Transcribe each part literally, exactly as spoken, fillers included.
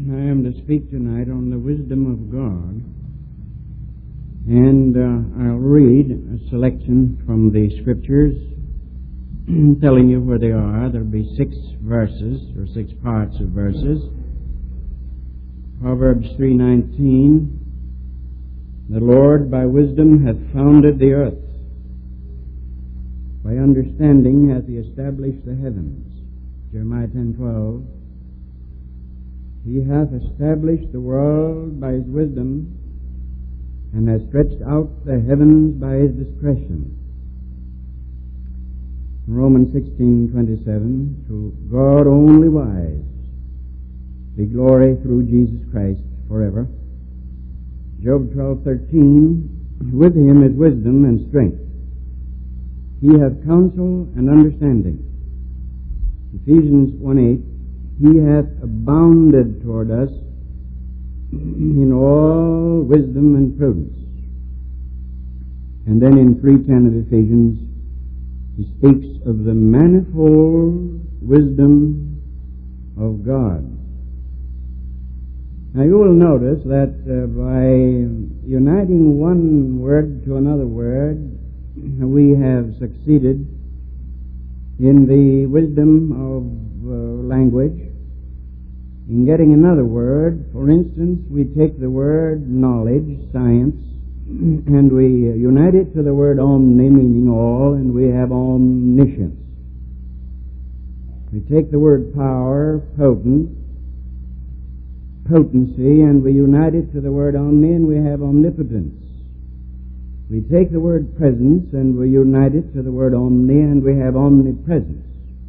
I am to speak tonight on the wisdom of God, and uh, I'll read a selection from the Scriptures, telling you where they are. There'll be six verses, or six parts of verses. Proverbs three nineteen, the Lord by wisdom hath founded the earth, by understanding hath he established the heavens. Jeremiah ten twelve, he hath established the world by his wisdom, and has stretched out the heavens by his discretion. Romans sixteen twenty-seven, to God only wise be glory through Jesus Christ forever. Job twelve thirteen, with him is wisdom and strength. He hath counsel and understanding. Ephesians one eight, he hath abounded toward us in all wisdom and prudence. And then in three ten of Ephesians, he speaks of the manifold wisdom of God. Now you will notice that uh, by uniting one word to another word, we have succeeded in the wisdom of uh, language. In getting another word, for instance, we take the word knowledge, science, and we unite it to the word omni, meaning all, and we have omniscience. We take the word power, potent, potency, and we unite it to the word omni, and we have omnipotence. We take the word presence, and we unite it to the word omni, and we have omnipresence.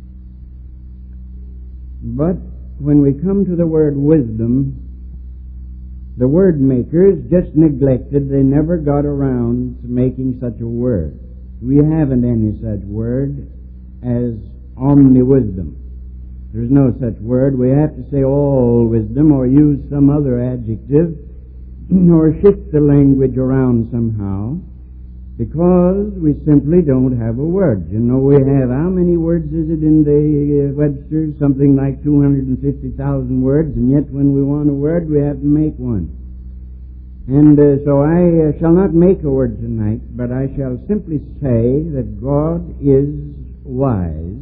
But when we come to the word wisdom, the word makers just neglected, they never got around to making such a word. We haven't any such word as omni-wisdom. There's no such word. We have to say all wisdom, or use some other adjective, or shift the language around somehow, because we simply don't have a word. You know, we have, how many words is it in the uh, Webster? Something like two hundred fifty thousand words, and yet when we want a word, we have to make one. And uh, so I uh, shall not make a word tonight, but I shall simply say that God is wise.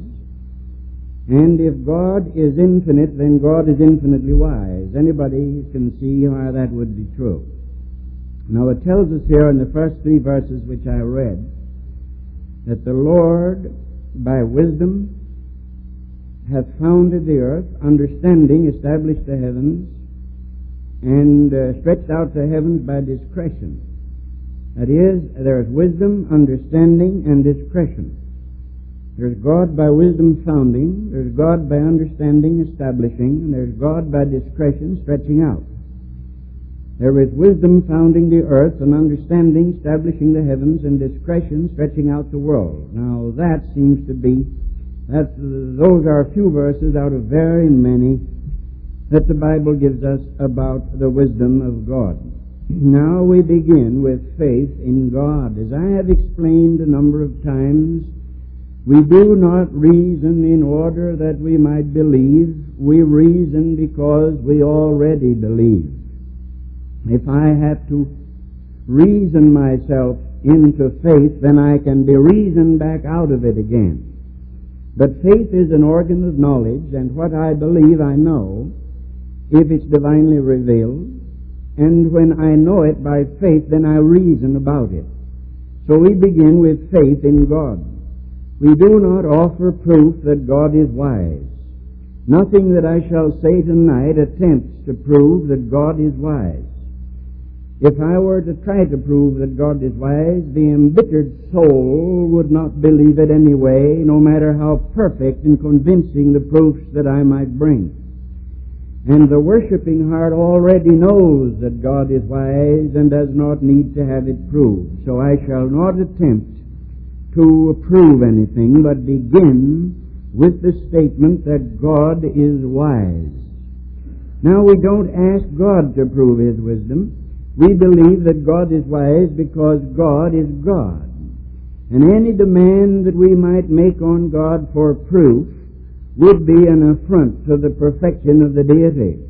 And if God is infinite, then God is infinitely wise. Anybody can see how that would be true. Now it tells us here in the first three verses which I read that the Lord by wisdom hath founded the earth, understanding established the heavens, and uh, stretched out the heavens by discretion. That is, there is wisdom, understanding, and discretion. There's God by wisdom founding, there's God by understanding establishing, and there's God by discretion stretching out. There is wisdom founding the earth, and understanding establishing the heavens, and discretion stretching out the world. Now that seems to be, that those are a few verses out of very many that the Bible gives us about the wisdom of God. Now we begin with faith in God. As I have explained a number of times, we do not reason in order that we might believe. We reason because we already believe. If I have to reason myself into faith, then I can be reasoned back out of it again. But faith is an organ of knowledge, and what I believe I know, if it's divinely revealed. And when I know it by faith, then I reason about it. So we begin with faith in God. We do not offer proof that God is wise. Nothing that I shall say tonight attempts to prove that God is wise. If I were to try to prove that God is wise, the embittered soul would not believe it anyway, no matter how perfect and convincing the proofs that I might bring. And the worshiping heart already knows that God is wise and does not need to have it proved. So I shall not attempt to prove anything, but begin with the statement that God is wise. Now we don't ask God to prove His wisdom. We believe that God is wise because God is God. And any demand that we might make on God for proof would be an affront to the perfection of the deity.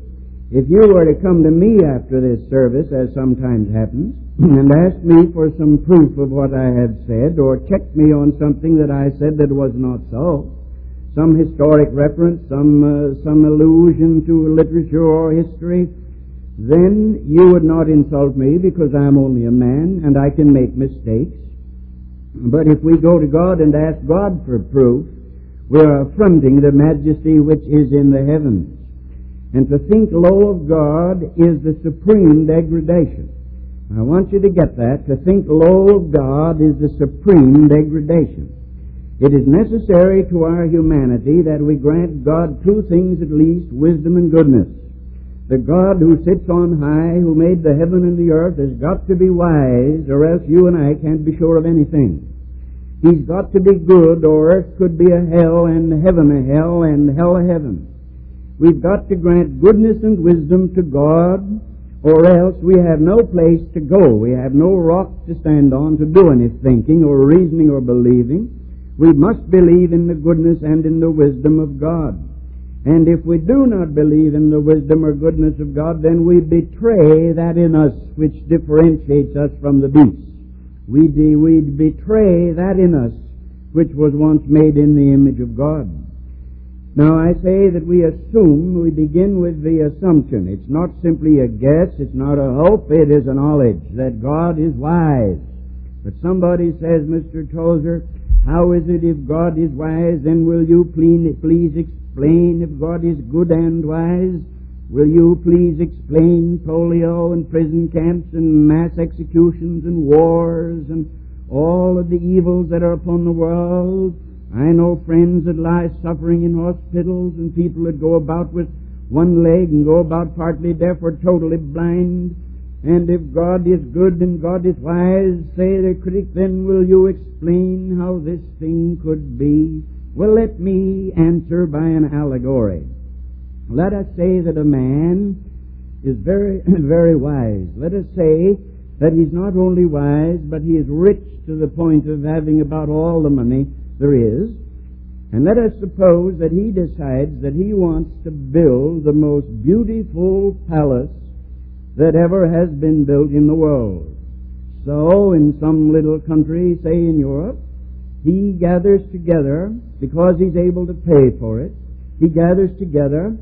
If you were to come to me after this service, as sometimes happens, and ask me for some proof of what I had said, or check me on something that I said that was not so, some historic reference, some uh, some allusion to literature or history, then you would not insult me because I am only a man and I can make mistakes. But if we go to God and ask God for proof, we are affronting the majesty which is in the heavens. And to think low of God is the supreme degradation. I want you to get that. To think low of God is the supreme degradation. It is necessary to our humanity that we grant God two things at least, wisdom and goodness. The God who sits on high, who made the heaven and the earth, has got to be wise, or else you and I can't be sure of anything. He's got to be good, or earth could be a hell, and heaven a hell, and hell a heaven. We've got to grant goodness and wisdom to God, or else we have no place to go. We have no rock to stand on to do any thinking or reasoning or believing. We must believe in the goodness and in the wisdom of God. And if we do not believe in the wisdom or goodness of God, then we betray that in us which differentiates us from the beasts. We, de- we betray that in us which was once made in the image of God. Now I say that we assume, we begin with the assumption. It's not simply a guess, it's not a hope, it is a knowledge that God is wise. But somebody says, Mister Tozer, how is it if God is wise, then will you please, please explain if God is good and wise? Will you please explain polio and prison camps and mass executions and wars and all of the evils that are upon the world? I know friends that lie suffering in hospitals and people that go about with one leg and go about partly deaf or totally blind. And if God is good and God is wise, say the critic, then will you explain how this thing could be? Well, let me answer by an allegory. Let us say that a man is very, very wise. Let us say that he's not only wise, but he is rich to the point of having about all the money there is. And let us suppose that he decides that he wants to build the most beautiful palace that ever has been built in the world. So, in some little country, say in Europe, he gathers together, because he's able to pay for it, he gathers together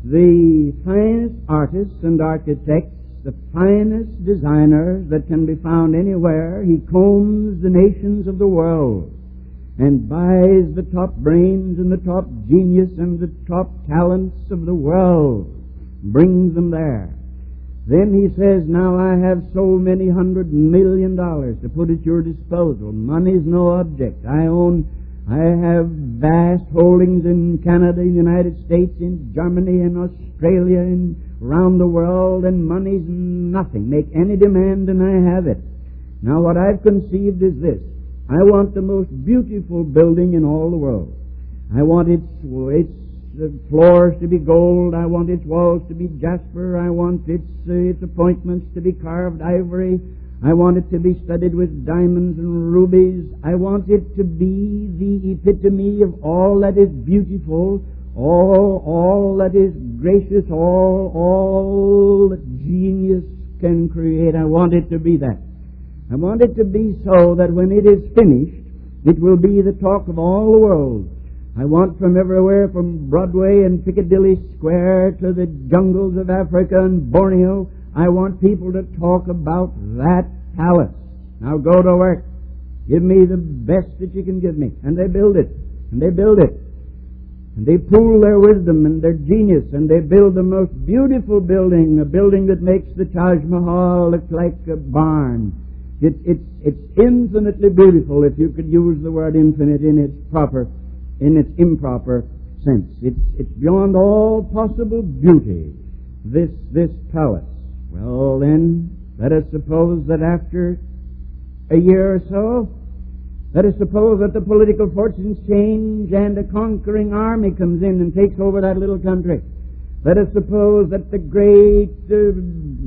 the finest artists and architects, the finest designers that can be found anywhere. He combs the nations of the world and buys the top brains and the top genius and the top talents of the world, brings them there. Then he says, now I have so many hundred million dollars to put at your disposal. Money's no object. I own, I have vast holdings in Canada, in the United States, in Germany, in Australia, and around the world, and money's nothing. Make any demand and I have it. Now what I've conceived is this. I want the most beautiful building in all the world. I want its, its uh, floors to be gold. I want its walls to be jasper. I want its, uh, its appointments to be carved ivory. I want it to be studded with diamonds and rubies. I want it to be the epitome of all that is beautiful, all, all that is gracious, all, all that genius can create. I want it to be that. I want it to be so that when it is finished, it will be the talk of all the world. I want from everywhere, from Broadway and Piccadilly Square to the jungles of Africa and Borneo, I want people to talk about that palace. Now go to work. Give me the best that you can give me. And they build it. And they build it. And they pool their wisdom and their genius, and they build the most beautiful building, a building that makes the Taj Mahal look like a barn. It, it, it's infinitely beautiful, if you could use the word infinite in its proper, in its improper sense. It's, it's beyond all possible beauty, this, this palace. Well then, let us suppose that after a year or so, let us suppose that the political fortunes change and a conquering army comes in and takes over that little country. Let us suppose that the great uh,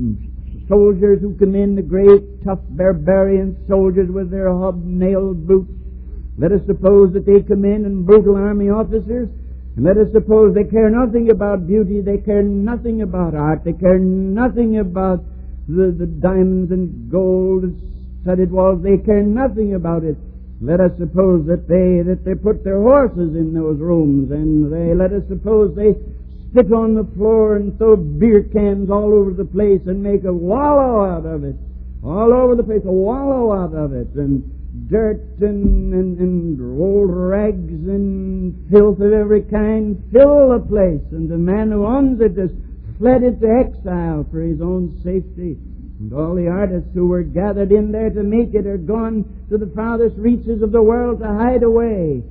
soldiers who come in, the great tough barbarian soldiers with their hobnailed boots, let us suppose that they come in and brutal army officers, And let us suppose they care nothing about beauty, they care nothing about art, they care nothing about the, the diamonds and gold studded walls, they care nothing about it. Let us suppose that they that they put their horses in those rooms, and they let us suppose they spit on the floor and throw beer cans all over the place and make a wallow out of it. All over the place, a wallow out of it, and dirt and, and, and old rags and filth of every kind fill the place, and the man who owns it has fled into exile for his own safety. And all the artists who were gathered in there to make it are gone to the farthest reaches of the world to hide away,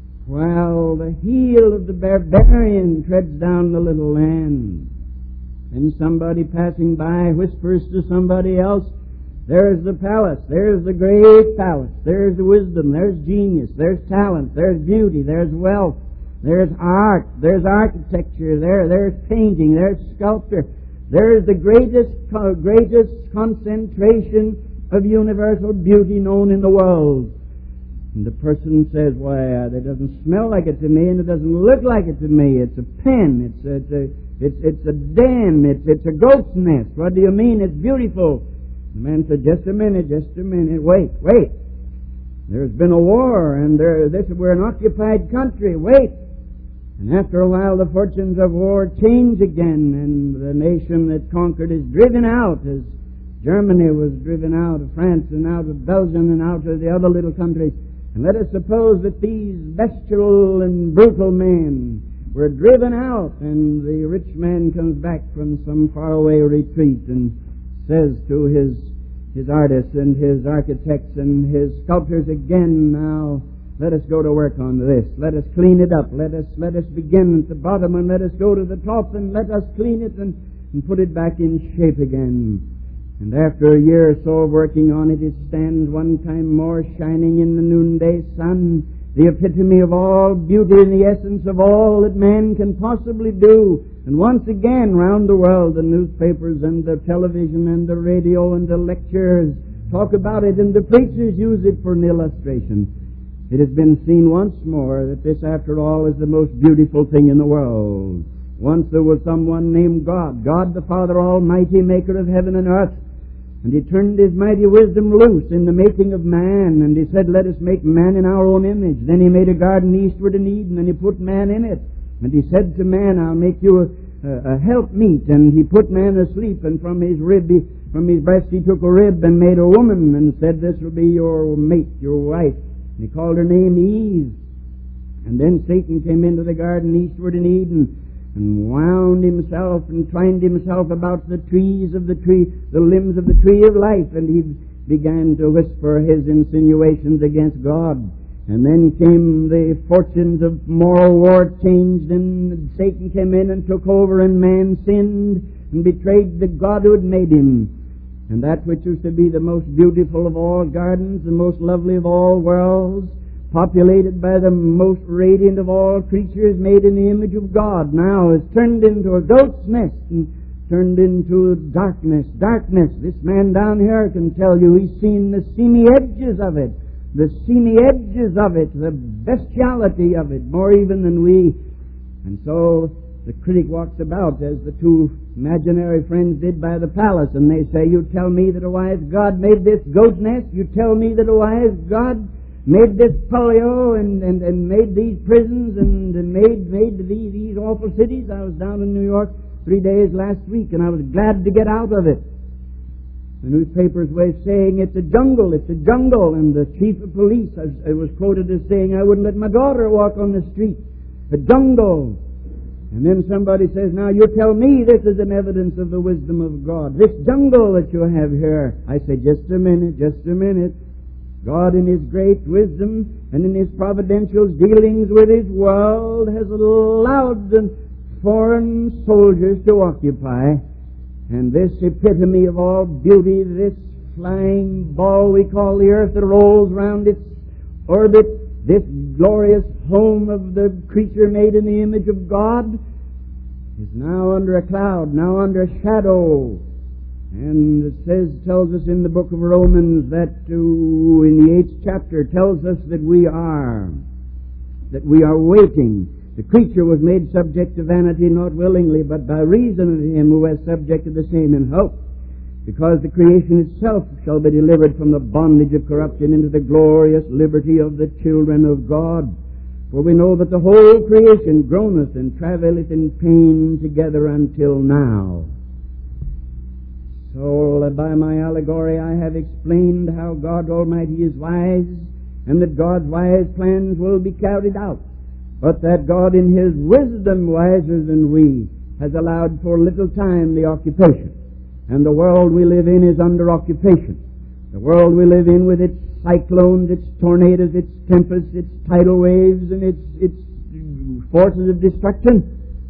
while the heel of the barbarian treads down the little land. And somebody passing by whispers to somebody else, there's the palace, there's the great palace, there's the wisdom, there's genius, there's talent, there's beauty, there's wealth, there's art, there's architecture, there, there's painting, there's sculpture. There's the greatest, greatest concentration of universal beauty known in the world. And the person says, why, uh, it doesn't smell like it to me, and it doesn't look like it to me. It's a pen, it's a, it's a, it's, it's a den, it's, it's a goat's nest. What do you mean? It's beautiful. The man said, just a minute, just a minute. Wait, wait. There's been a war, and there, this, we're an occupied country. Wait. And after a while, the fortunes of war change again, and the nation that conquered is driven out, as Germany was driven out of France and out of Belgium and out of the other little countries. And let us suppose that these bestial and brutal men were driven out, and the rich man comes back from some faraway retreat and says to his his artists and his architects and his sculptors again, now, let us go to work on this. Let us clean it up. Let us let us begin at the bottom and let us go to the top and let us clean it and, and put it back in shape again. And after a year or so of working on it, it stands one time more shining in the noonday sun, the epitome of all beauty and the essence of all that man can possibly do. And once again, round the world, the newspapers and the television and the radio and the lectures talk about it, and the preachers use it for an illustration. It has been seen once more that this, after all, is the most beautiful thing in the world. Once there was someone named God, God the Father Almighty, maker of heaven and earth, and He turned His mighty wisdom loose in the making of man, and He said, let us make man in our own image. Then He made a garden eastward in Eden, and He put man in it. And He said to man, I'll make you a, a, a helpmeet. And He put man asleep, and from his rib, he, from his breast He took a rib and made a woman, and said, this will be your mate, your wife. And He called her name Eve. And then Satan came into the garden eastward in Eden and wound himself and twined himself about the trees of the tree, the limbs of the tree of life, and he began to whisper his insinuations against God. And then came the fortunes of moral war changed, and Satan came in and took over, and man sinned and betrayed the God who had made him. And that which used to be the most beautiful of all gardens, the most lovely of all worlds, populated by the most radiant of all creatures made in the image of God, now is turned into a goat's nest and turned into darkness. Darkness. This man down here can tell you he's seen the seamy edges of it, the seamy edges of it, the bestiality of it, more even than we. And so the critic walks about as the two imaginary friends did by the palace, and they say, you tell me that a wise God made this goat nest? You tell me that a wise God made this polio and, and, and made these prisons and, and made made these, these awful cities? I was down in New York three days last week, and I was glad to get out of it. The newspapers were saying it's a jungle, it's a jungle, and the chief of police I, I was quoted as saying, I wouldn't let my daughter walk on the street. A jungle. And then somebody says, now you tell me this is an evidence of the wisdom of God. This jungle that you have here. I say, just a minute, just a minute. God in His great wisdom and in His providential dealings with His world has allowed the foreign soldiers to occupy. And this epitome of all beauty, this flying ball we call the earth that rolls round its orbit, this glorious home of the creature made in the image of God, is now under a cloud, now under a shadow. And it says, tells us in the book of Romans that uh, in the eighth chapter tells us that we are, that we are waiting, The creature was made subject to vanity, not willingly, but by reason of him who has subjected the same in hope. Because the creation itself shall be delivered from the bondage of corruption into the glorious liberty of the children of God. For we know that the whole creation groaneth and travaileth in pain together until now. So by my allegory I have explained how God Almighty is wise, and that God's wise plans will be carried out, but that God in His wisdom, wiser than we, has allowed for little time the occupation. And the world we live in is under occupation. The world we live in with its cyclones, its tornadoes, its tempests, its tidal waves, and its, its forces of destruction.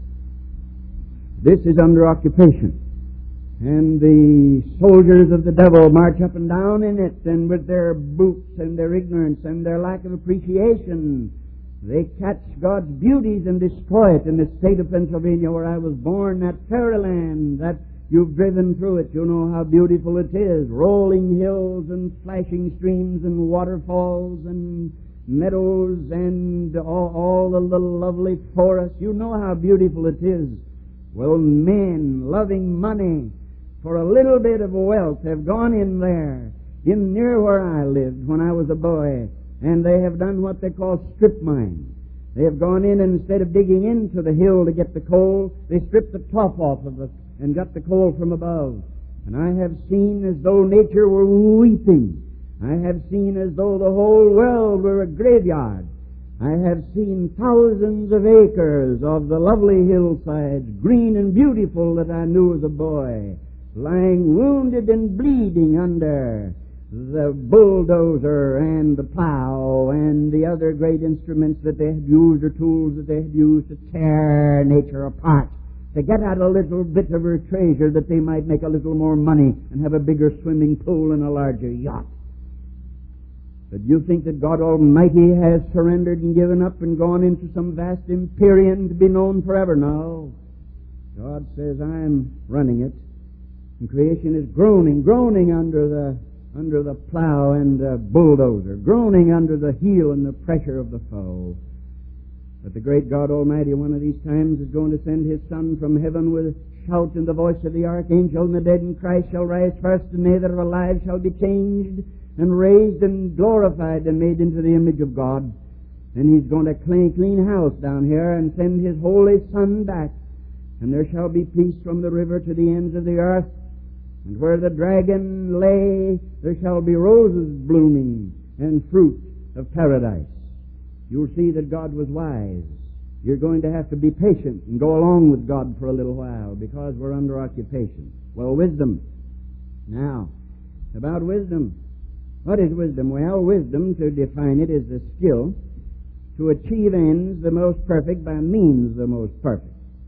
This is under occupation. And the soldiers of the devil march up and down in it, and with their boots and their ignorance and their lack of appreciation, they catch God's beauties and destroy it. In the state of Pennsylvania where I was born, that fairyland, that you've driven through it, you know how beautiful it is. Rolling hills and flashing streams and waterfalls and meadows and all, all the little lovely forests. You know how beautiful it is. Well, men loving money for a little bit of wealth have gone in there, in near where I lived when I was a boy, and they have done what they call strip mines. They have gone in, and instead of digging into the hill to get the coal, they stripped the top off of it and got the coal from above. And I have seen as though nature were weeping. I have seen as though the whole world were a graveyard. I have seen thousands of acres of the lovely hillsides, green and beautiful, that I knew as a boy, lying wounded and bleeding under the bulldozer and the plow and the other great instruments that they had used, or tools that they had used to tear nature apart, to get at a little bit of her treasure that they might make a little more money and have a bigger swimming pool and a larger yacht. But you think that God Almighty has surrendered and given up and gone into some vast empyrean to be known forever? No. God says, I'm running it. And creation is groaning, groaning under the under the plow and the bulldozer, groaning under the heel and the pressure of the foe. But the great God Almighty one of these times is going to send His Son from heaven with a shout and the voice of the archangel, and the dead in Christ shall rise first, and they that are alive shall be changed and raised and glorified and made into the image of God. And He's going to clean, clean house down here and send His Holy Son back. And there shall be peace from the river to the ends of the earth. And where the dragon lay, there shall be roses blooming and fruit of paradise. You'll see that God was wise. You're going to have to be patient and go along with God for a little while, because we're under occupation. Well, wisdom. Now, about wisdom. What is wisdom? Well, wisdom, to define it, is the skill to achieve ends the most perfect by means the most perfect.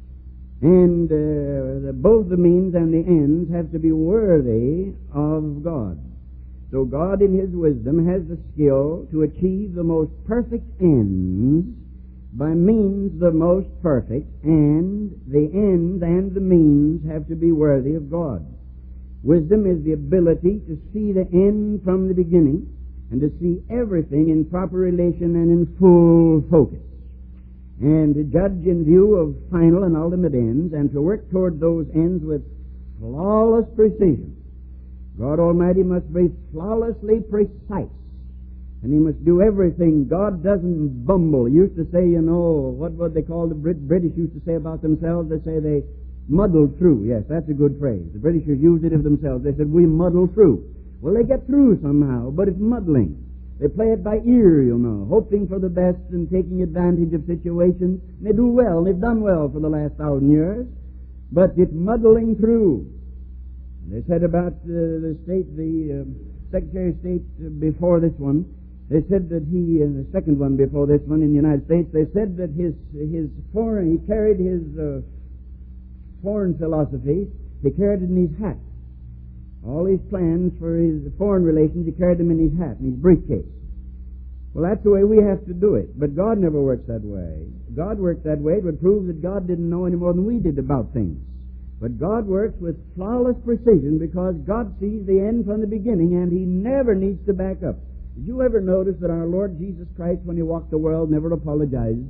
And uh, the, both the means and the ends have to be worthy of God. So God in His wisdom has the skill to achieve the most perfect ends by means the most perfect, and the ends and the means have to be worthy of God. Wisdom is the ability to see the end from the beginning and to see everything in proper relation and in full focus, and to judge in view of final and ultimate ends, and to work toward those ends with flawless precision. God Almighty must be flawlessly precise, and He must do everything. God doesn't bumble. He used to say, you know, what would they call the Brit- British used to say about themselves? They say they muddled through. Yes, that's a good phrase. The Britishers used it of themselves. They said, we muddle through. Well, they get through somehow, but it's muddling. They play it by ear, you know, hoping for the best and taking advantage of situations. And they do well. They've done well for the last thousand years. But it's muddling through. They said about uh, the state, the uh, Secretary of State uh, before this one, they said that he, uh, the second one before this one in the United States, they said that his his foreign, he carried his uh, foreign philosophy, he carried it in his hat. All his plans for his foreign relations, he carried them in his hat, in his briefcase. Well, that's the way we have to do it. But God never works that way. God worked that way. It would prove that God didn't know any more than we did about things. But God works with flawless precision, because God sees the end from the beginning, and He never needs to back up. Did you ever notice that our Lord Jesus Christ, when He walked the world, never apologized?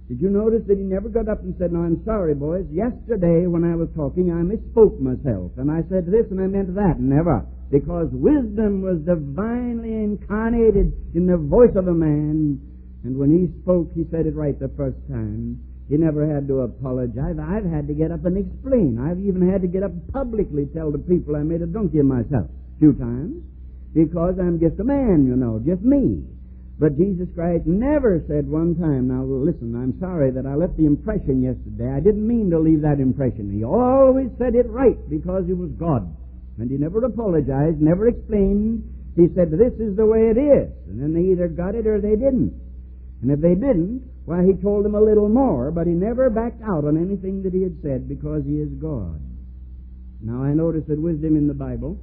Did you notice that he never got up and said, "No, I'm sorry, boys. Yesterday when I was talking, I misspoke myself, and I said this and I meant that." Never. Because wisdom was divinely incarnated in the voice of a man, and when he spoke, he said it right the first time. He never had to apologize. I've had to get up and explain. I've even had to get up and publicly tell the people I made a donkey of myself a few times, because I'm just a man, you know, just me. But Jesus Christ never said one time, "Now listen, I'm sorry that I left the impression yesterday. I didn't mean to leave that impression." He always said it right because he was God. And he never apologized, never explained. He said, "This is the way it is." And then they either got it or they didn't. And if they didn't, why, he told them a little more, but he never backed out on anything that he had said because he is God. Now I notice that wisdom in the Bible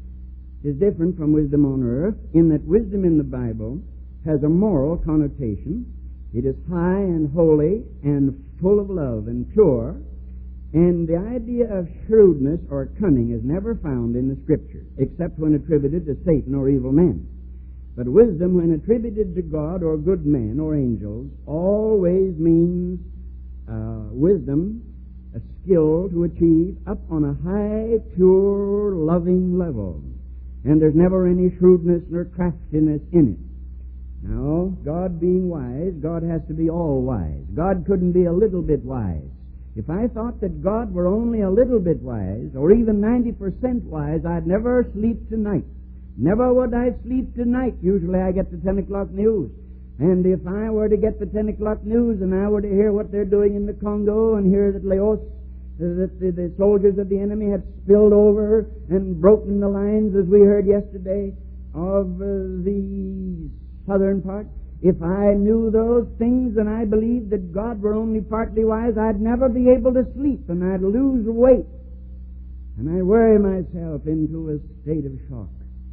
is different from wisdom on earth, in that wisdom in the Bible has a moral connotation. It is high and holy and full of love and pure. And the idea of shrewdness or cunning is never found in the Scripture, except when attributed to Satan or evil men. But wisdom, when attributed to God or good men or angels, always means uh, wisdom, a skill to achieve up on a high, pure, loving level. And there's never any shrewdness nor craftiness in it. Now, God being wise, God has to be all wise. God couldn't be a little bit wise. If I thought that God were only a little bit wise, or even ninety percent wise, I'd never sleep tonight. Never would I sleep tonight. Usually I get the ten o'clock news. And if I were to get the ten o'clock news and I were to hear what they're doing in the Congo and hear that Laos, that the, the soldiers of the enemy had spilled over and broken the lines, as we heard yesterday, of uh, the southern part, if I knew those things and I believed that God were only partly wise, I'd never be able to sleep and I'd lose weight. And I'd worry myself into a state of shock.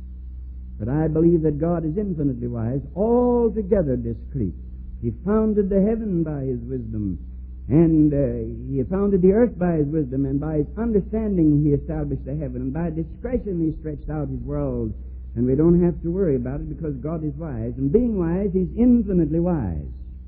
But I believe that God is infinitely wise, altogether discreet. He founded the heaven by His wisdom, and uh, He founded the earth by His wisdom, and by His understanding He established the heaven, and by discretion He stretched out His world. And we don't have to worry about it because God is wise. And being wise, He's infinitely wise.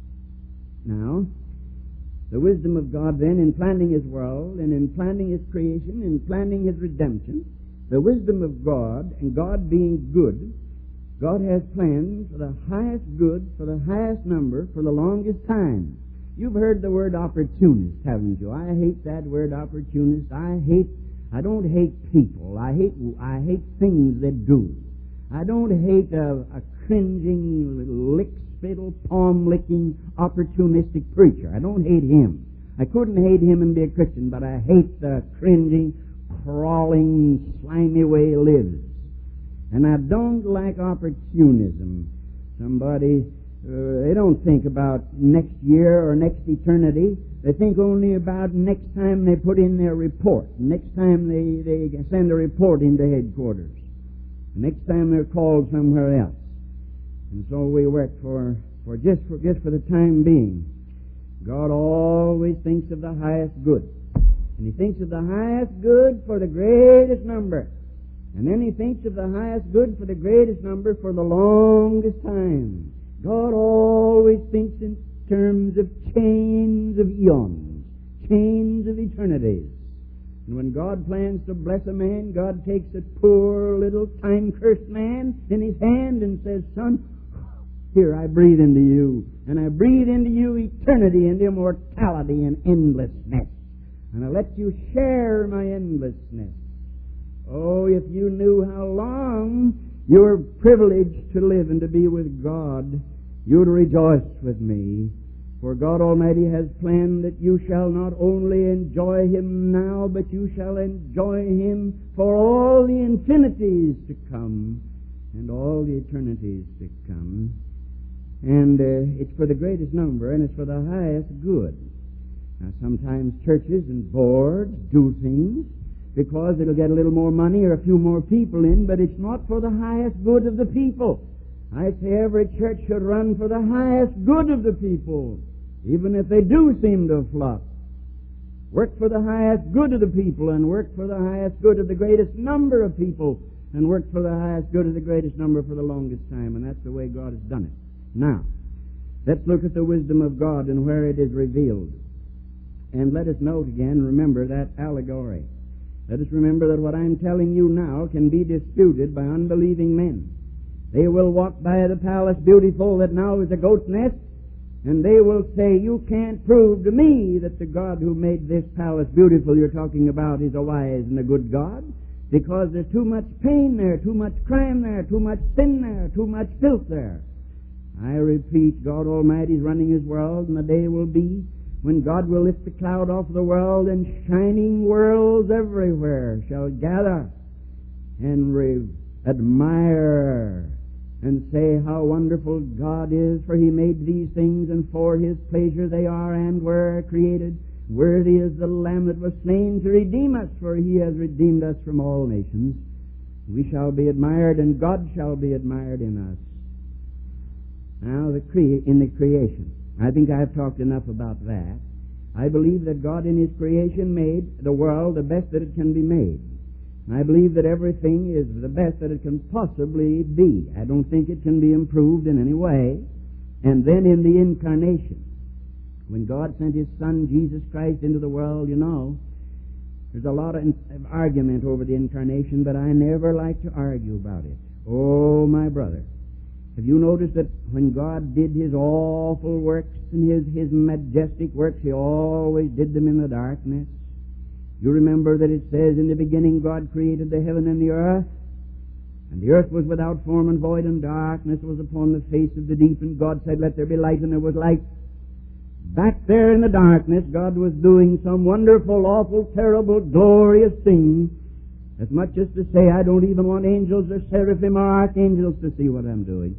Now, the wisdom of God then in planning His world and in planning His creation, in planning His redemption, the wisdom of God and God being good, God has planned for the highest good, for the highest number, for the longest time. You've heard the word opportunist, haven't you? I hate that word opportunist. I hate, I don't hate people. I hate, I hate things that do. I don't hate a, a cringing, lick-spittle, palm-licking, opportunistic preacher. I don't hate him. I couldn't hate him and be a Christian, but I hate the cringing, crawling, slimy way he lives. And I don't like opportunism. Somebody, uh, they don't think about next year or next eternity. They think only about next time they put in their report, next time they, they send a report into headquarters. Next time they're called somewhere else. And so we work for, for just for just for the time being. God always thinks of the highest good. And He thinks of the highest good for the greatest number. And then He thinks of the highest good for the greatest number for the longest time. God always thinks in terms of chains of eons, chains of eternities. And when God plans to bless a man, God takes a poor little time-cursed man in His hand and says, "Son, here I breathe into you. And I breathe into you eternity and immortality and endlessness. And I let you share my endlessness." Oh, if you knew how long you were privileged to live and to be with God, you'd rejoice with me. For God Almighty has planned that you shall not only enjoy Him now, but you shall enjoy Him for all the infinities to come and all the eternities to come. And uh, it's for the greatest number, and it's for the highest good. Now, sometimes churches and boards do things because it'll get a little more money or a few more people in, but it's not for the highest good of the people. I say every church should run for the highest good of the people, even if they do seem to flop. Work for the highest good of the people, and work for the highest good of the greatest number of people, and work for the highest good of the greatest number for the longest time. And that's the way God has done it. Now, Let's look at the wisdom of God and where it is revealed. And let us note again, remember that allegory. Let us remember that what I'm telling you now can be disputed by unbelieving men. They will walk by the palace beautiful that now is a goat's nest, and they will say, you can't prove to me that the God who made this palace beautiful you're talking about is a wise and a good God, because there's too much pain there, too much crime there, too much sin there, too much filth there. I repeat, God Almighty is running His world, and the day will be when God will lift the cloud off the world, and shining worlds everywhere shall gather and re- admire and say how wonderful God is, for He made these things, and for His pleasure they are and were created. Worthy is the Lamb that was slain to redeem us, for He has redeemed us from all nations. We shall be admired, and God shall be admired in us. Now, the cre- in the creation, I think I've talked enough about that. I believe that God in His creation made the world the best that it can be made. I believe that everything is the best that it can possibly be. I don't think it can be improved in any way. And then in the incarnation, when God sent His Son, Jesus Christ, into the world, you know, there's a lot of argument over the incarnation, but I never like to argue about it. Oh, my brother, have you noticed that when God did His awful works and His, His majestic works, He always did them in the darkness? You remember that it says, in the beginning God created the heaven and the earth, and the earth was without form and void, and darkness was upon the face of the deep, and God said, let there be light, and there was light. Back there in the darkness, God was doing some wonderful, awful, terrible, glorious thing, as much as to say, I don't even want angels or seraphim or archangels to see what I'm doing.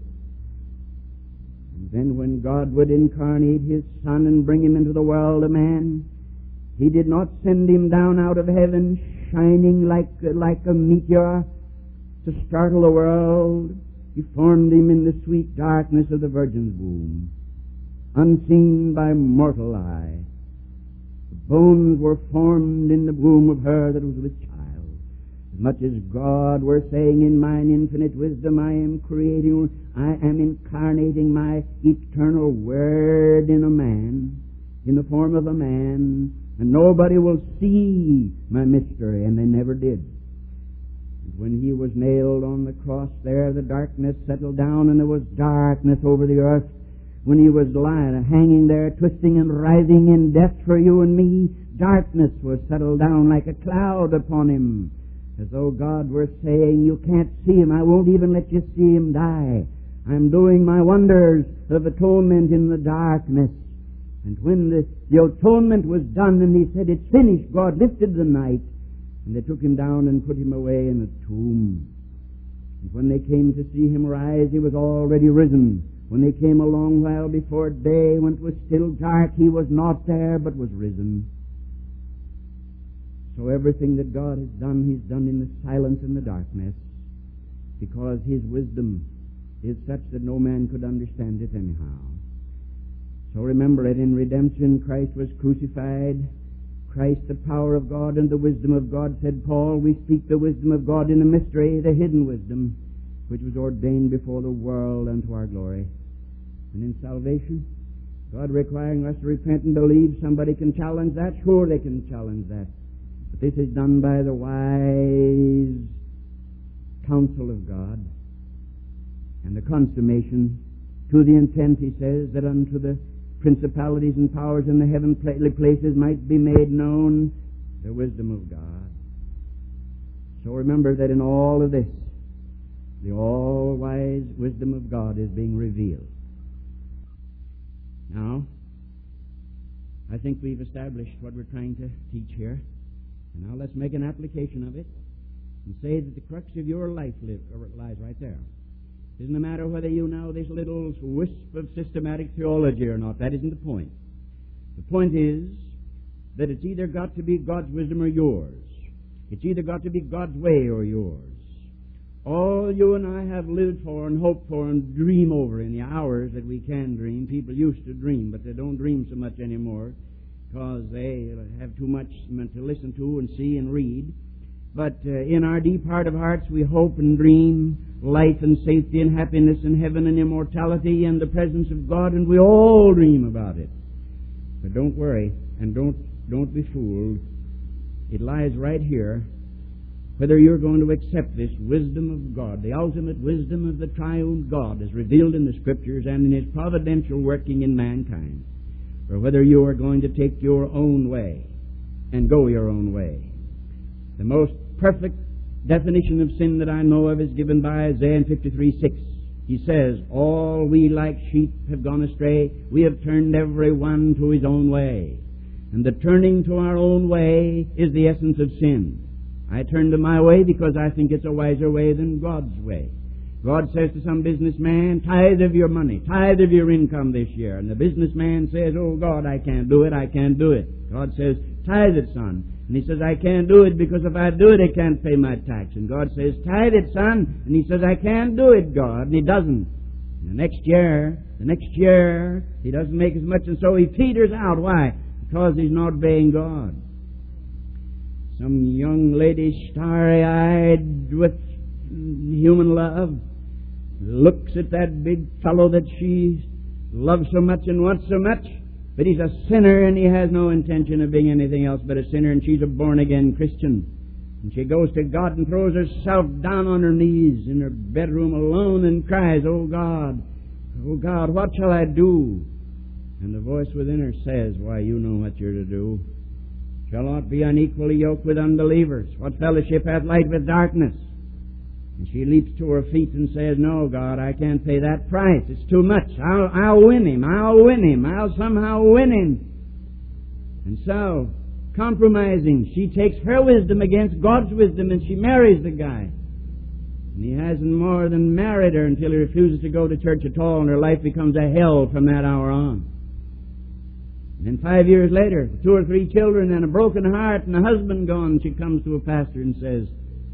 And then when God would incarnate His Son and bring Him into the world a man, He did not send Him down out of heaven shining like, like a meteor to startle the world. He formed Him in the sweet darkness of the Virgin's womb, unseen by mortal eye. The bones were formed in the womb of her that was with child. As much as God were saying, in mine infinite wisdom I am creating, I am incarnating my eternal Word in a man, in the form of a man, and nobody will see my mystery, and they never did. And when He was nailed on the cross there, the darkness settled down, and there was darkness over the earth. When He was lying, hanging there, twisting and writhing in death for you and me, darkness was settled down like a cloud upon Him, as though God were saying, you can't see Him, I won't even let you see Him die. I'm doing my wonders of atonement in the darkness. And when the, the atonement was done, and He said, it's finished, God lifted the night, and they took Him down and put Him away in a tomb. And when they came to see Him rise, He was already risen. When they came a long while before day, when it was still dark, He was not there, but was risen. So everything that God has done, He's done in the silence and the darkness, because His wisdom is such that no man could understand it anyhow. So remember it, in redemption Christ was crucified. Christ, the power of God and the wisdom of God, said Paul, we speak the wisdom of God in a mystery, the hidden wisdom, which was ordained before the world unto our glory. And in salvation, God requiring us to repent and believe, somebody can challenge that? Sure, they can challenge that. But this is done by the wise counsel of God, and the consummation to the intent, he says, that unto the principalities and powers in the heavenly places might be made known the wisdom of God. So remember that in all of this, the all-wise wisdom of God is being revealed. Now, I think we've established what we're trying to teach here. And now let's make an application of it and say that the crux of your life live, lies right there. It doesn't matter whether you know this little wisp of systematic theology or not. That isn't the point. The point is that it's either got to be God's wisdom or yours. It's either got to be God's way or yours. All you and I have lived for and hoped for and dream over in the hours that we can dream. People used to dream, but they don't dream so much anymore because they have too much to listen to and see and read. But uh, in our deep heart of hearts we hope and dream life and safety and happiness and heaven and immortality and the presence of God, and we all dream about it. But don't worry, and don't don't be fooled. It lies right here, whether you're going to accept this wisdom of God, the ultimate wisdom of the triune God as revealed in the Scriptures and in His providential working in mankind, or whether you are going to take your own way and go your own way. The most perfect definition of sin that I know of is given by Isaiah fifty-three six. He says, all we like sheep have gone astray. We have turned every one to his own way. And the turning to our own way is the essence of sin. I turn to my way because I think it's a wiser way than God's way. God says to some businessman, tithe of your money, tithe of your income this year. And the businessman says, oh God, I can't do it, I can't do it. God says, tithe it, son. And he says, I can't do it because if I do it, I can't pay my tax. And God says, tithe it, son. And he says, I can't do it, God. And he doesn't. And the next year, the next year, he doesn't make as much, and so he peters out. Why? Because he's not obeying God. Some young lady, starry-eyed with human love, looks at that big fellow that she loves so much and wants so much, but he's a sinner and he has no intention of being anything else but a sinner, and she's a born-again Christian. And she goes to God and throws herself down on her knees in her bedroom alone and cries, oh God, oh God, what shall I do? And the voice within her says, why, you know what you're to do. Shall not be unequally yoked with unbelievers. What fellowship hath light with darkness? And she leaps to her feet and says, no, God, I can't pay that price. It's too much. I'll, I'll win him. I'll win him. I'll somehow win him. And so, compromising, she takes her wisdom against God's wisdom and she marries the guy. And he hasn't more than married her until he refuses to go to church at all, and her life becomes a hell from that hour on. And then five years later, two or three children and a broken heart and a husband gone, she comes to a pastor and says,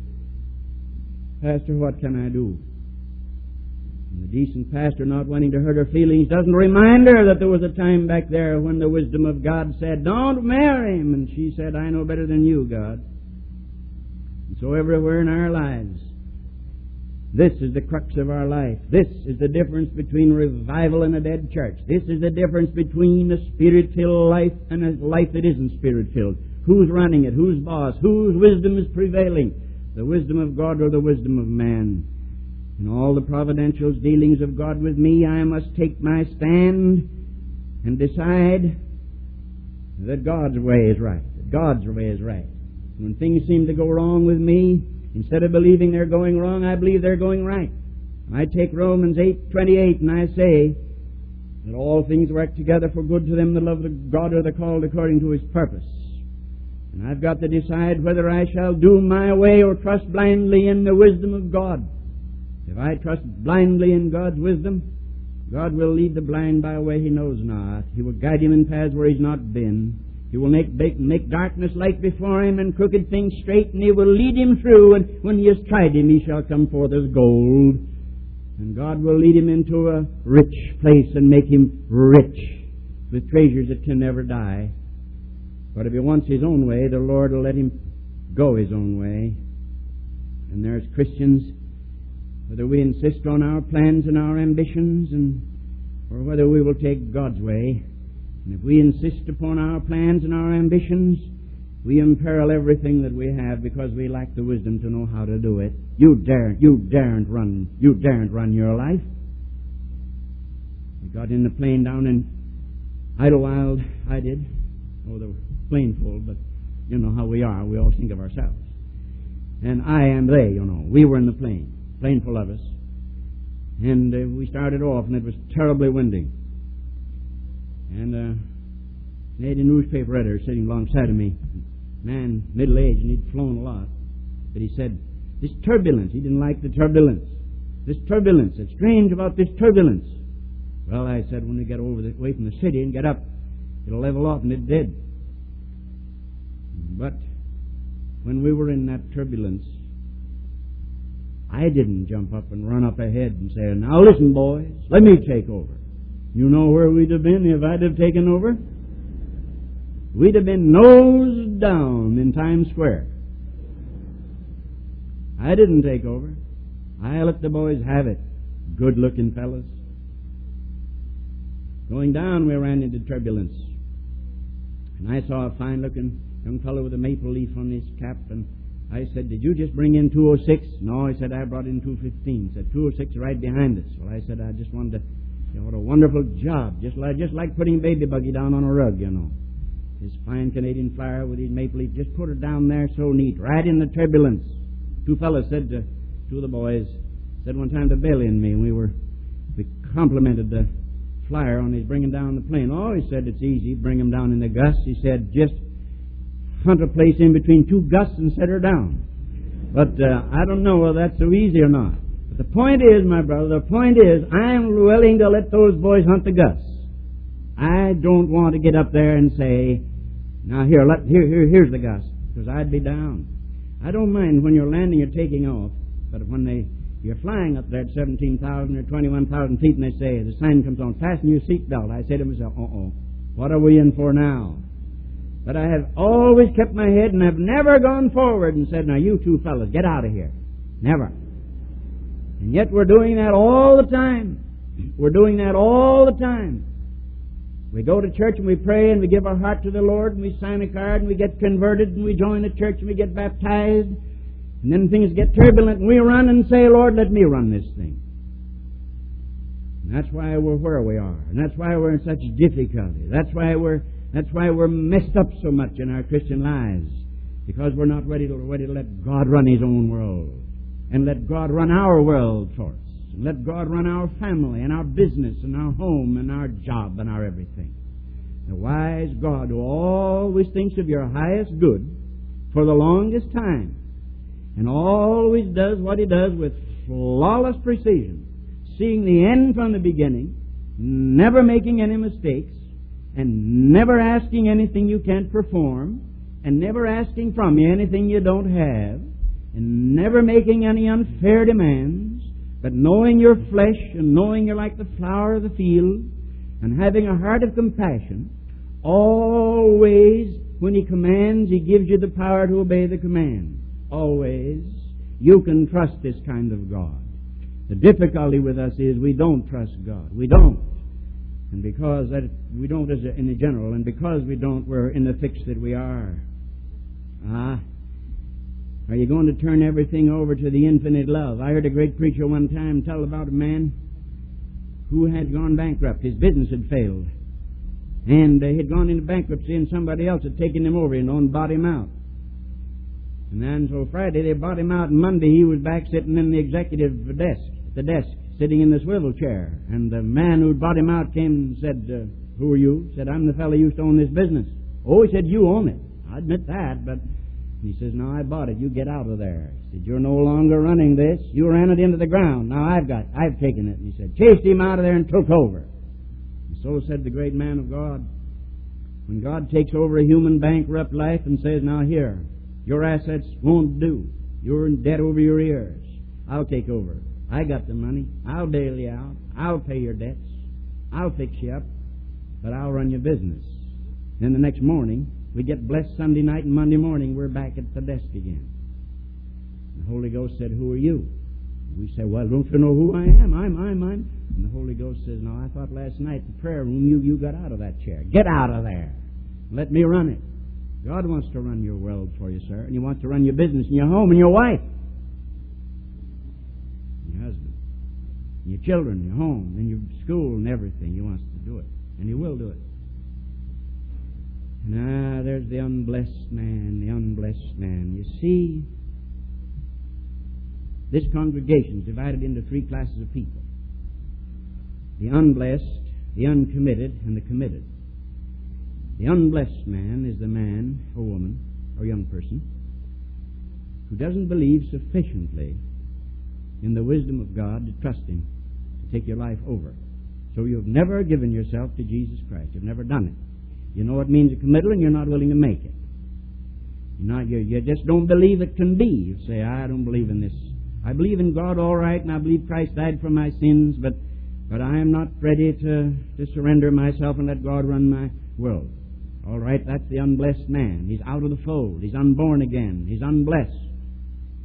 Pastor, what can I do? And the decent pastor, not wanting to hurt her feelings, doesn't remind her that there was a time back there when the wisdom of God said, don't marry him. And she said, I know better than you, God. And so everywhere in our lives, this is the crux of our life. This is the difference between revival and a dead church. This is the difference between a Spirit-filled life and a life that isn't Spirit-filled. Who's running it? Who's boss? Whose wisdom is prevailing? The wisdom of God or the wisdom of man? In all the providential dealings of God with me, I must take my stand and decide that God's way is right. That God's way is right. When things seem to go wrong with me, instead of believing they're going wrong, I believe they're going right. I take Romans eight twenty-eight and I say that all things work together for good to them that love the God or the called according to His purpose. And I've got to decide whether I shall do my way or trust blindly in the wisdom of God. If I trust blindly in God's wisdom, God will lead the blind by a way he knows not. He will guide him in paths where he's not been. He will make, make, make darkness light before him and crooked things straight, and he will lead him through, and when he has tried him, he shall come forth as gold. And God will lead him into a rich place and make him rich with treasures that can never die. But if he wants his own way, the Lord will let him go his own way. And there's Christians, whether we insist on our plans and our ambitions, and or whether we will take God's way. And if we insist upon our plans and our ambitions, we imperil everything that we have because we lack the wisdom to know how to do it. You dare, you daren't run, you daren't run your life. We got in the plane down in Idlewild. I did. Oh, the plane full, but you know how we are. We always think of ourselves. And I and they, you know, we were in the plane, plane full of us. And uh, we started off, and it was terribly windy. And uh, a Canadian newspaper editor sitting alongside of me, man, middle-aged, and he'd flown a lot. But he said, this turbulence, he didn't like the turbulence. This turbulence, it's strange about this turbulence. Well, I said, when we get over the, away from the city and get up, it'll level off, and it did. But when we were in that turbulence, I didn't jump up and run up ahead and say, now listen, boys, let me take over. You know where we'd have been if I'd have taken over? We'd have been nose down in Times Square. I didn't take over. I let the boys have it. Good-looking fellas. Going down, we ran into turbulence. And I saw a fine-looking young fellow with a maple leaf on his cap, and I said, "Did you just bring in two oh six? No, he said, "I brought in two fifteen. He said, two oh six right behind us." Well, I said, "I just wanted to, you know, what a wonderful job. Just like, just like putting baby buggy down on a rug, you know. His fine Canadian flyer with his maple leaf, just put it down there so neat, right in the turbulence." Two fellas said to two of the boys, said one time to Bailey and me, and we were, we complimented the flyer on his bringing down the plane. "Oh," he said, "it's easy. Bring him down in the gusts." He said, "Just hunt a place in between two gusts and set her down." But uh, I don't know whether that's so easy or not. But the point is, my brother, the point is, I'm willing to let those boys hunt the gusts. I don't want to get up there and say, "Now here, let, here, here, here's the gust," because I'd be down. I don't mind when you're landing or taking off, but when they you're flying up there at seventeen thousand or twenty-one thousand feet, and they say, the sign comes on, "Fasten your seatbelt," I say to myself, "Uh-oh, what are we in for now?" But I have always kept my head, and I've never gone forward and said, "Now you two fellas, get out of here." Never. And yet we're doing that all the time. We're doing that all the time. We go to church and we pray and we give our heart to the Lord and we sign a card and we get converted and we join the church and we get baptized. And then things get turbulent and we run and say, "Lord, let me run this thing." And that's why we're where we are. And that's why we're in such difficulty. That's why we're That's why we're messed up so much in our Christian lives. Because we're not ready to, ready to let God run His own world. And let God run our world for us. And let God run our family and our business and our home and our job and our everything. The wise God who always thinks of your highest good for the longest time. And always does what He does with flawless precision. Seeing the end from the beginning. Never making any mistakes. And never asking anything you can't perform, and never asking from you anything you don't have, and never making any unfair demands, but knowing your flesh and knowing you're like the flower of the field, and having a heart of compassion, always when He commands, He gives you the power to obey the command. Always. You can trust this kind of God. The difficulty with us is we don't trust God. We don't. And because that we don't as a, in the general, and because we don't, we're in the fix that we are. Ah, are you going to turn everything over to the infinite love? I heard a great preacher one time tell about a man who had gone bankrupt. His business had failed. And uh, he had gone into bankruptcy, and somebody else had taken him over, you know, and bought him out. And then so Friday they bought him out, and Monday he was back sitting in the executive desk, at the desk. Sitting in the swivel chair. And the man who bought him out came and said, uh, "Who are you?" He said, "I'm the fellow who used to own this business." "Oh," he said, "you own it." "I admit that, but..." He says, "No, I bought it. You get out of there." He said, "You're no longer running this. You ran it into the ground. Now I've got, I've taken it." And he said, chased him out of there and took over. And so said the great man of God. When God takes over a human bankrupt life and says, "Now here, your assets won't do. You're in debt over your ears. I'll take over. I got the money. I'll bail you out. I'll pay your debts. I'll fix you up. But I'll run your business." Then the next morning, we get blessed Sunday night, and Monday morning we're back at the desk again. The Holy Ghost said, "Who are you?" We say, "Well, don't you know who I am? I'm, I'm, I'm." And the Holy Ghost says, "No, I thought last night the prayer room you, you got out of that chair. Get out of there. Let me run it." God wants to run your world for you, sir. And He wants to run your business and your home and your wife. Your husband, and your children, your home, and your school and everything. He wants to do it. And He will do it. And ah, there's the unblessed man, the unblessed man. You see, this congregation is divided into three classes of people. The unblessed, the uncommitted, and the committed. The unblessed man is the man or woman or young person who doesn't believe sufficiently in the wisdom of God to trust Him to take your life over. So you've never given yourself to Jesus Christ. You've never done it. You know what it means a committal, and you're not willing to make it. You're not, you, you just don't believe it can be. You say, "I don't believe in this. I believe in God all right, and I believe Christ died for my sins, but but I am not ready to, to surrender myself and let God run my world." All right, that's the unblessed man. He's out of the fold. He's unborn again. He's unblessed.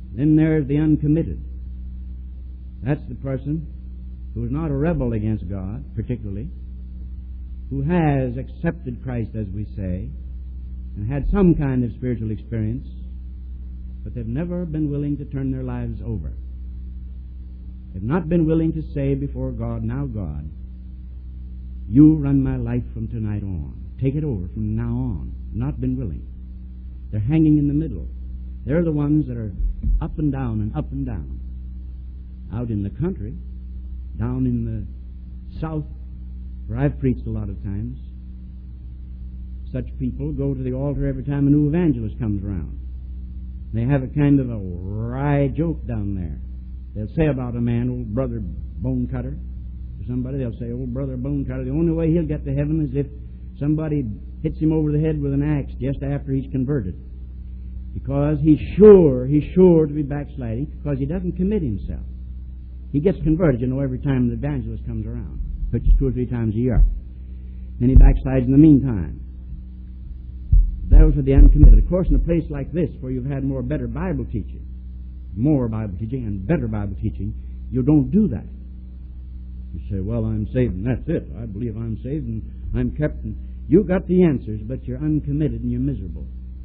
Then there's the uncommitted. That's the person who is not a rebel against God, particularly, who has accepted Christ, as we say, and had some kind of spiritual experience, but they've never been willing to turn their lives over. They've not been willing to say before God, now God, you run my life from tonight on. Take it over from now on. Not been willing. They're hanging in the middle. They're the ones that are up and down and up and down. Out in the country, down in the south, where I've preached a lot of times, such people go to the altar every time a new evangelist comes around. They have a kind of a wry joke down there. They'll say about a man, old brother bone cutter, to somebody, they'll say, old brother bone cutter, the only way he'll get to heaven is if somebody hits him over the head with an axe just after he's converted. Because he's sure, he's sure to be backsliding, because he doesn't commit himself. He gets converted, you know, every time the evangelist comes around, which is two or three times a year. Then he backslides in the meantime. Those are the uncommitted. Of course, in a place like this, where you've had more better Bible teaching, more Bible teaching and better Bible teaching, you don't do that. You say, well, I'm saved and that's it. I believe I'm saved and I'm kept. And you got the answers, but you're uncommitted and you're miserable.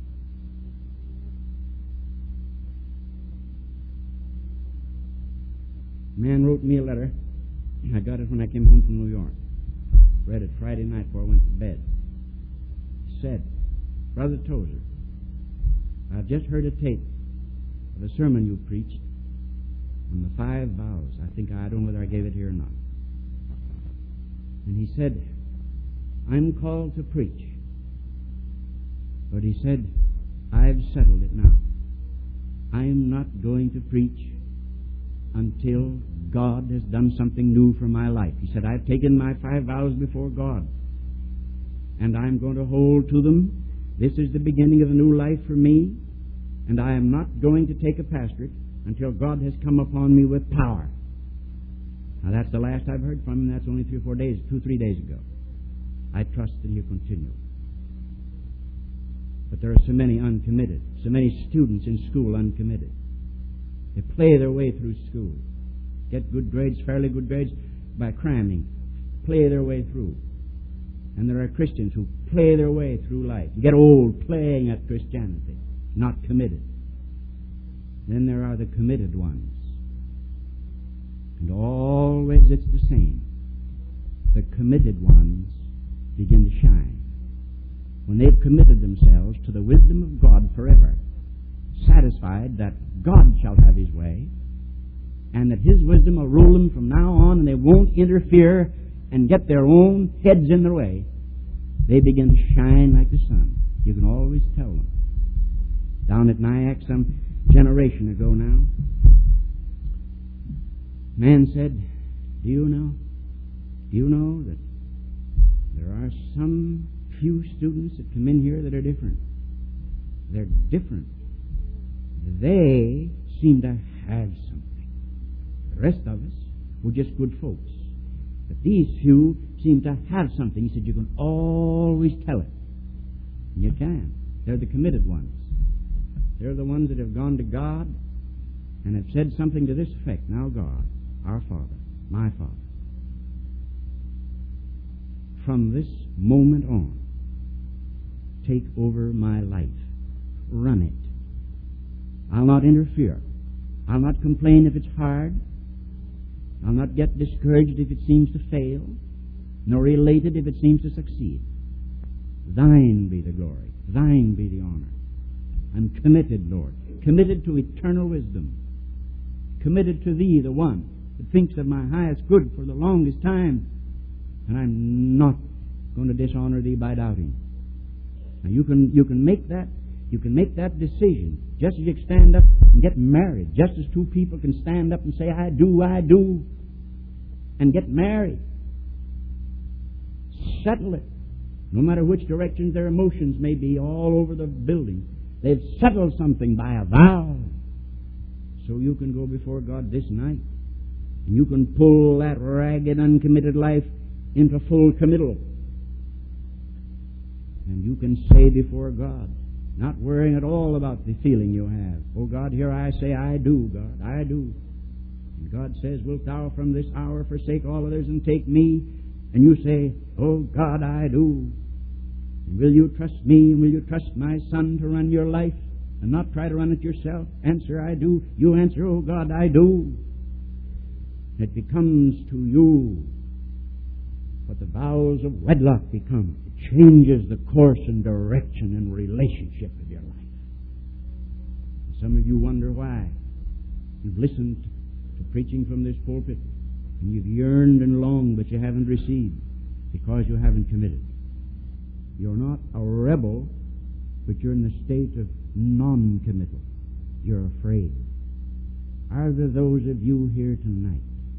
A man wrote me a letter. I got it when I came home from New York. Read it Friday night before I went to bed. It said, Brother Tozer, I've just heard a tape of a sermon you preached on the five vows. I think, I don't know whether I gave it here or not. And he said, I'm called to preach. But he said, I've settled it now. I'm not going to preach until God has done something new for my life. He said, I've taken my five vows before God, and I'm going to hold to them. This is the beginning of a new life for me, and I am not going to take a pastorate until God has come upon me with power. Now, that's the last I've heard from him. That's only three or four days, two, three days ago. I trust that he'll continue. But there are so many uncommitted, so many students in school uncommitted. They play their way through school, get good grades, fairly good grades, by cramming, play their way through. And there are Christians who play their way through life, get old playing at Christianity, not committed. Then there are the committed ones. And always it's the same. The committed ones begin to shine when they've committed themselves to the wisdom of God forever, satisfied that God shall have His way, and that His wisdom will rule them from now on, and they won't interfere and get their own heads in their way. They begin to shine like the sun. You can always tell them. Down at Nyack some generation ago now, man said, do you know, do you know that there are some few students that come in here that are different? They're different. They seem to have something. The rest of us, we're just good folks. But these few seem to have something. He said, you can always tell it. And you can. They're the committed ones. They're the ones that have gone to God and have said something to this effect. Now God, our Father, my Father, from this moment on, take over my life. Run it. I'll not interfere. I'll not complain if it's hard. I'll not get discouraged if it seems to fail, nor elated if it seems to succeed. Thine be the glory. Thine be the honor. I'm committed, Lord. Committed to eternal wisdom. Committed to Thee, the one that thinks of my highest good for the longest time. And I'm not going to dishonor Thee by doubting. Now you can you can make that you can make that decision just as you stand up and get married. Just as two people can stand up and say, I do, I do, and get married. Settle it. No matter which directions their emotions may be all over the building, they've settled something by a vow. So you can go before God this night, and you can pull that ragged, uncommitted life into full committal. And you can say before God, Not worrying at all about the feeling you have. Oh God, here I say, I do, God, I do. And God says, wilt thou from this hour forsake all others and take me? And you say, oh God, I do. And will you trust me, and will you trust my Son to run your life and not try to run it yourself? Answer, I do. You answer, oh God, I do. It becomes to you what the vows of wedlock become. It changes the course and direction and relationship of your life. And some of you wonder why. You've listened to preaching from this pulpit, and you've yearned and longed, but you haven't received because you haven't committed. You're not a rebel, but you're in the state of non-committal. You're afraid. Are there those of you here tonight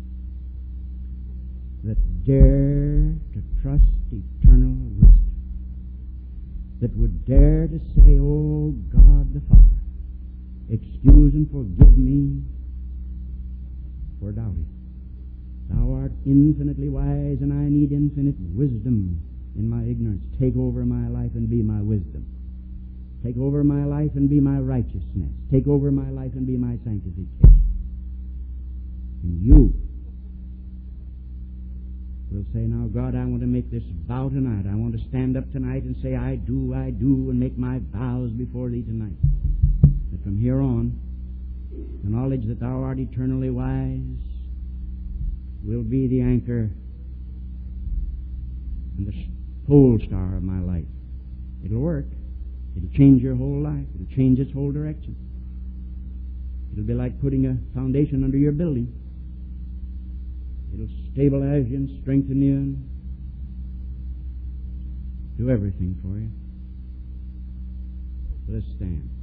that dare to trust eternal wisdom, that would dare to say, oh God the Father, excuse and forgive me for doubting. Thou art infinitely wise, and I need infinite wisdom in my ignorance. Take over my life and be my wisdom. Take over my life and be my righteousness. Take over my life and be my sanctification. And you will say, now God, I want to make this vow tonight. I want to stand up tonight and say, I do, I do, and make my vows before Thee tonight. That from here on, the knowledge that Thou art eternally wise will be the anchor and the pole star of my life. It'll work. It'll change your whole life. It'll change its whole direction. It'll be like putting a foundation under your building. It'll stabilize you and strengthen you and do everything for you. Let's stand.